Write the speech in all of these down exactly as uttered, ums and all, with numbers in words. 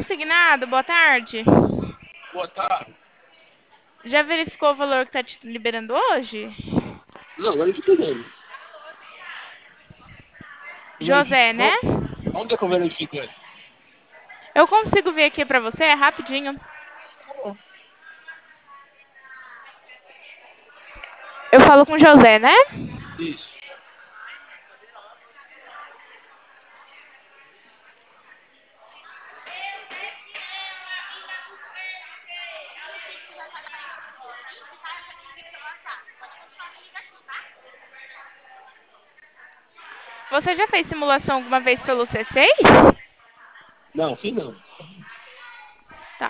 consignado, boa tarde. Boa tarde. Já verificou o valor que tá te liberando hoje? Não, agora eu verifiquei. José, né? Verificou? Onde é que eu verifiquei? Eu consigo ver aqui pra você, é rapidinho. Eu falo com o José, né? Isso. Você já fez simulação alguma vez pelo C seis? Não, fiz não. Tá.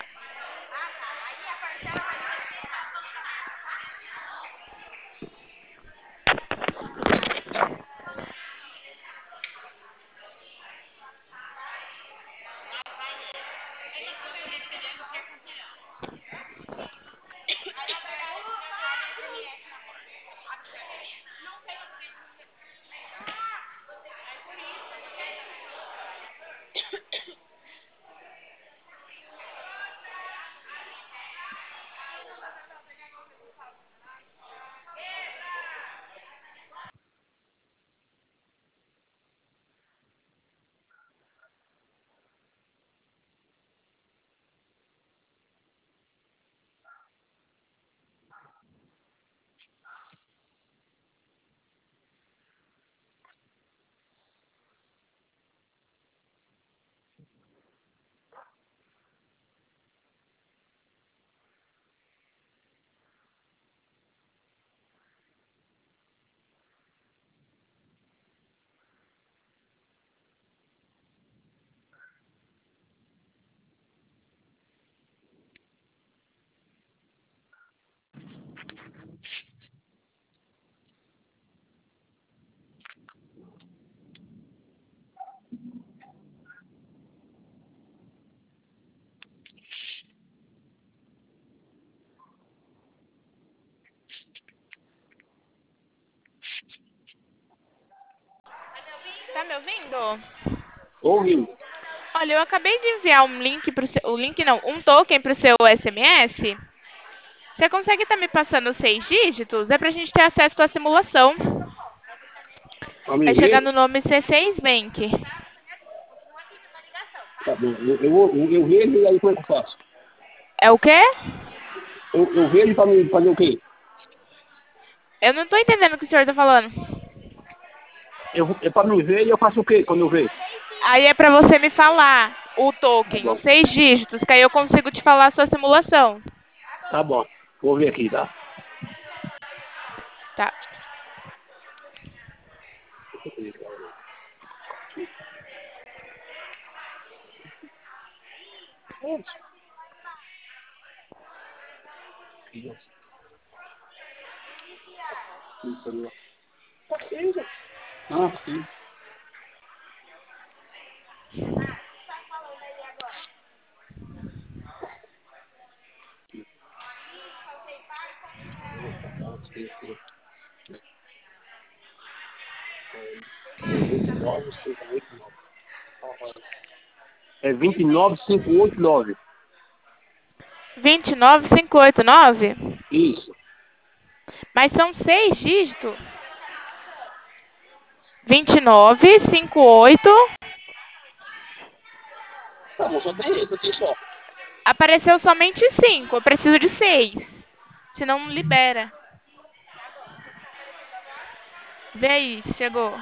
Tá me ouvindo? Ouviu? Olha, eu acabei de enviar um link pro seu, o link não, um token pro seu S M S. Você consegue estar me passando os seis dígitos? É pra gente ter acesso à simulação. Pra me Vai chegar no ver? nome C seis Bank. Tá bom. Eu, eu, vou- eu, eu vejo e aí como é que eu faço? É o quê? Eu, eu vejo pra me fazer o quê? Eu não tô entendendo o que o senhor tá falando. Eu, é pra me ver e eu faço o quê quando eu ver? Aí é pra você me falar o Tá token, os bom. seis dígitos, que aí eu consigo te falar a sua simulação. Tá bom. Vou ver aqui, tá? Tá. Ah, sim. É vinte e nove, cinco oito nove. vinte e nove, cinco oito nove? Isso. Mas são seis dígitos. vinte e nove, cinquenta e oito. Tá bom, só tem esse aqui só. Apareceu somente cinco. Eu preciso de seis. Senão não libera. Vê aí se chegou.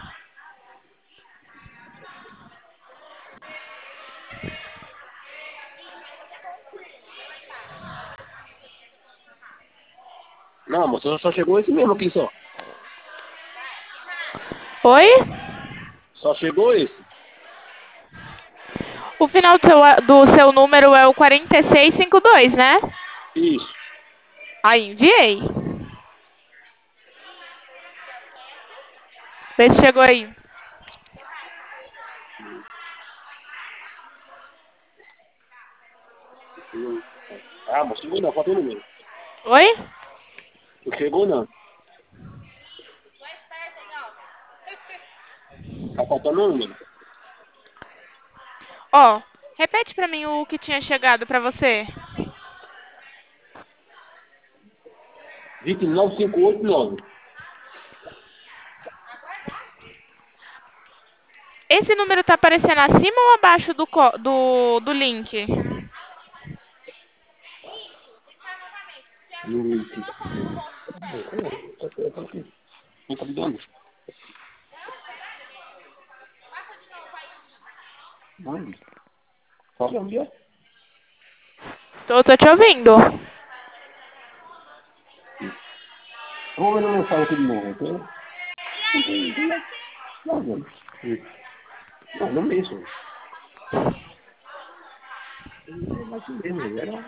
Não, moça, só chegou esse mesmo aqui só. Oi? Só chegou esse. O final do seu, do seu número é o quarenta e seis cinquenta e dois, né? Isso. Aí, enviei. Vê se chegou aí. Ah, mas chegou não, faltou o número. Oi? Não chegou não. Tá faltando um número. Ó, Repete pra mim o que tinha chegado pra você. vinte e nove cinco oito nove. Esse número tá aparecendo acima ou abaixo do, co- do, do link? No link. Não tá me dando. Não. Fala onde é? Tô, tô te ouvindo. Vou ver na mensagem aqui de novo, ok? Não, não. Não, não mesmo. Não é mesmo. Era...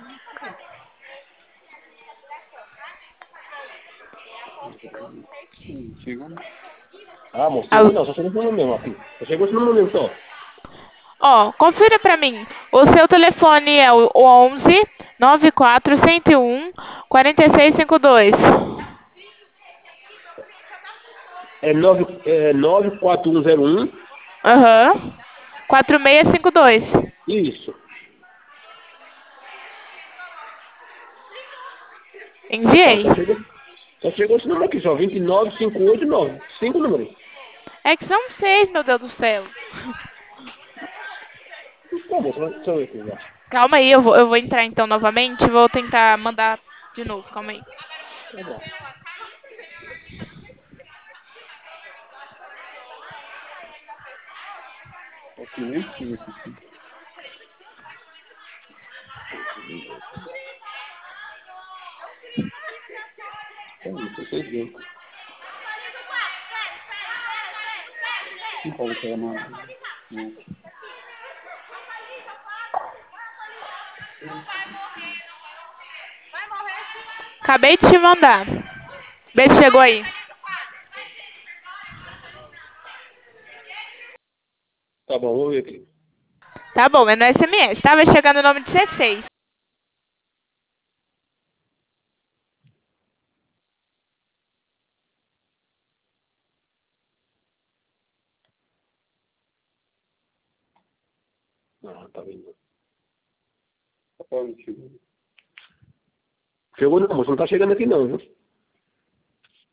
Chegou. Ah, moço, chegou Al- não, só chegou esse número mesmo aqui. Só chegou esse número mesmo só. Ó, confira pra mim. O seu telefone é o onze nove quatro cento e um quarenta e seis cinquenta e dois. É, nove, é nove quatro um zero um. Aham. quatro seis cinco dois. Isso. Então, Enviei. só chegou, só chegou esse número aqui, só. vinte e nove cinco oito nove. Cinco números. É que são seis, meu Deus do céu. Tá bom, só, só eu aqui já. Calma aí, eu vou, eu vou entrar então novamente e vou tentar mandar de novo. Calma aí. Tá bom. Aqui nem tinha esse aqui. Tá bom, vocês viram. Não pode pegar mais. Não. Acabei de te mandar. Vê se chegou aí. Tá bom, vou ver aqui. Tá bom, é no S M S. Tava chegando o nome de C seis. Ah, tá vendo. Tá bom, chegou. Chegou não, moço, não tá chegando aqui não, viu?